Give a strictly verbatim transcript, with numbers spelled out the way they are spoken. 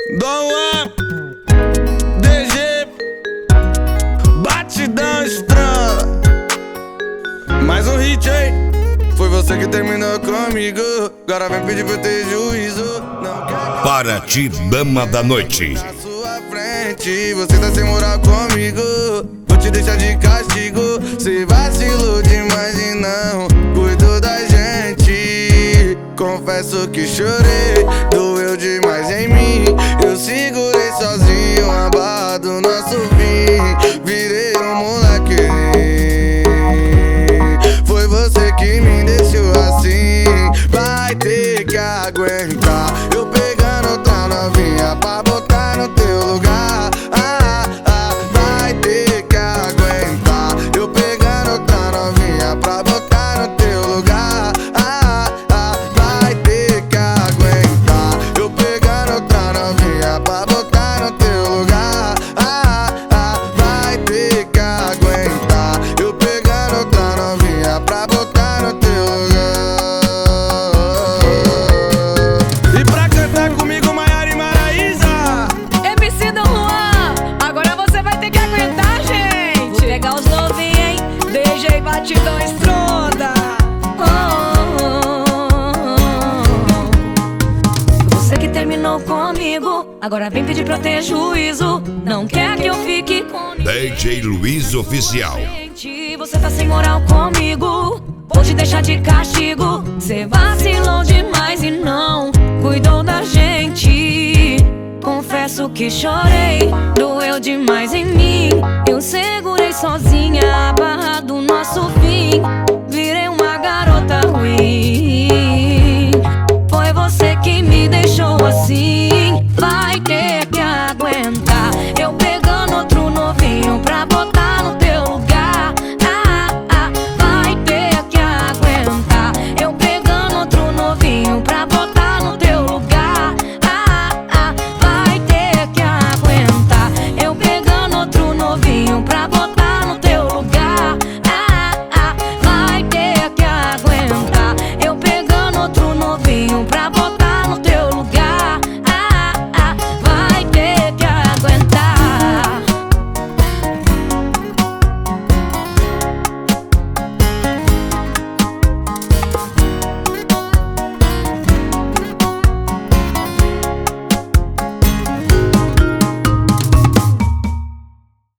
Dom Juan, D G, batidão estrada. Mais um hit aí. Foi você que terminou comigo. Agora vem pedir pra eu ter juízo. Não quer. Paraty, dama da noite. Na sua frente, você tá sem moral comigo. Vou te deixar de castigo. Cê vacilou demais e não cuidou da gente. Confesso que chorei, doeu demais em mim. Eu segurei sozinho a barra do nosso fim. Virei um moleque. Foi você que me deixou assim. Vai ter que aguentar eu pegando outra novinha pra botar no teu lugar. Ah, ah, vai ter que aguentar eu pegando outra novinha pra botar no teu lugar. Ah, ah, vai ter que aguentar eu pegando outra novinha pra botar no teu lugar. Ah, ah, vai ter que aguentar eu pegando outra novinha pra botar no teu lugar. E pra cantar comigo, Maiara e Maraísa, M C Dom Juan, agora você vai ter que aguentar, gente. Vou pegar os novinhos, hein? D J Batidão Estronda. Oh, oh, oh. Você que terminou comigo, agora vem pedir pra eu ter juízo. Não quer que eu fique com ninguém. D J Luiz Oficial. Gente, você tá sem moral comigo. Vou te deixar de castigo. Cê vacilou demais e não cuidou da gente. Confesso que chorei, doeu demais em mim. Eu segurei sozinha a barra do nosso fim. Virei uma garota ruim. Foi você que me deixou assim.